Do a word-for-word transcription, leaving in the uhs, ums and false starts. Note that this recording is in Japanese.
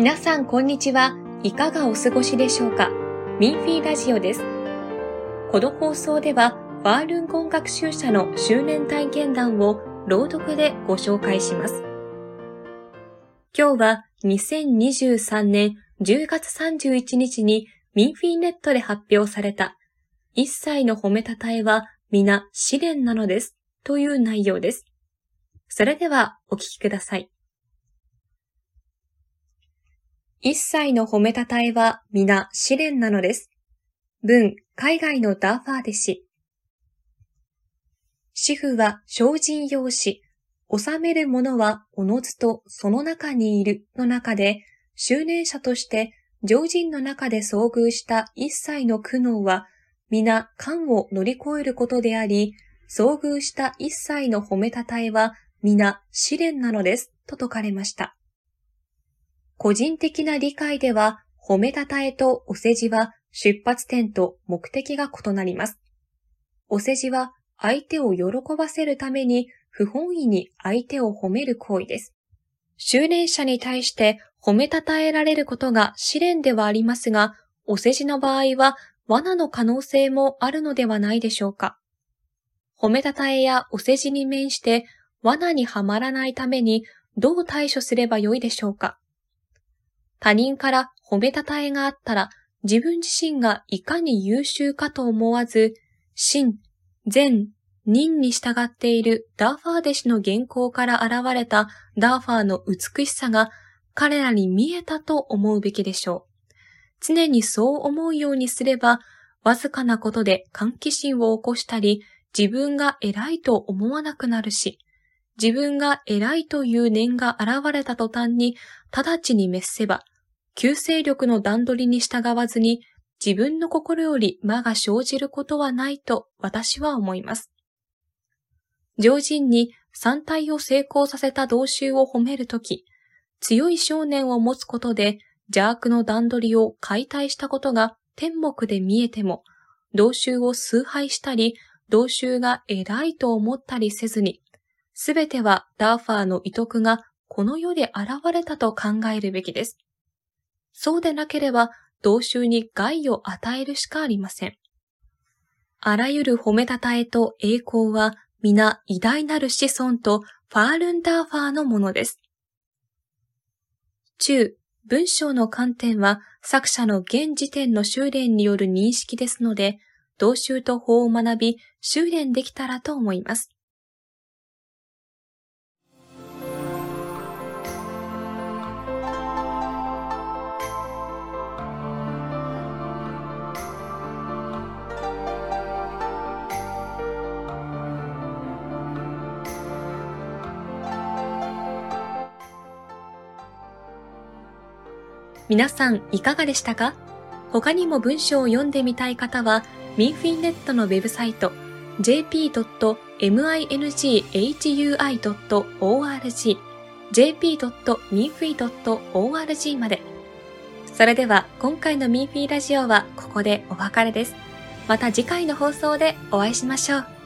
皆さんこんにちは。いかがお過ごしでしょうか。ミンフィーラジオです。この放送ではファールンゴン学習者の周年体験談を朗読でご紹介します。今日はにせんにじゅうさんねんじゅうがつさんじゅういちにちにミンフィーネットで発表された一切の褒めたたえは皆試練なのですという内容です。それではお聞きください。一切の褒めたたえは皆試練なのです。文、海外のダーファー弟子。私父は精進用紙、収めるものはおのずとその中にいるの中で、修練者として常人の中で遭遇した一切の苦悩は皆難を乗り越えることであり、遭遇した一切の褒めたたえは皆試練なのですと説かれました。個人的な理解では、褒めたたえとお世辞は出発点と目的が異なります。お世辞は相手を喜ばせるために不本意に相手を褒める行為です。修練者に対して褒めたたえられることが試練ではありますが、お世辞の場合は罠の可能性もあるのではないでしょうか。褒めたたえやお世辞に面して罠にはまらないためにどう対処すればよいでしょうか。他人から褒めたたえがあったら、自分自身がいかに優秀かと思わず、真、善、忍に従っているダーファー弟子の原稿から現れたダーファーの美しさが彼らに見えたと思うべきでしょう。常にそう思うようにすれば、わずかなことで歓喜心を起こしたり、自分が偉いと思わなくなるし、自分が偉いという念が現れた途端に直ちに滅せば、旧勢力の段取りに従わずに自分の心より魔が生じることはないと私は思います。常人に三体を成功させた同衆を褒めるとき、強い信念を持つことで邪悪の段取りを解体したことが天目で見えても、同衆を崇拝したり、同衆が偉いと思ったりせずに、すべてはダーファーの遺徳がこの世で現れたと考えるべきです。そうでなければ、同衆に害を与えるしかありません。あらゆる褒めたたえと栄光は、皆偉大なる子孫とファールンダーファーのものです。中、文章の観点は、作者の現時点の修練による認識ですので、同衆と法を学び、修練できたらと思います。皆さんいかがでしたか？他にも文章を読んでみたい方は、ミンフィーネットのウェブサイト ジェーピードットミンフィードットオーアールジー ジェーピードットミンフィードットオーアールジー まで。それでは今回のミンフィーラジオはここでお別れです。また次回の放送でお会いしましょう。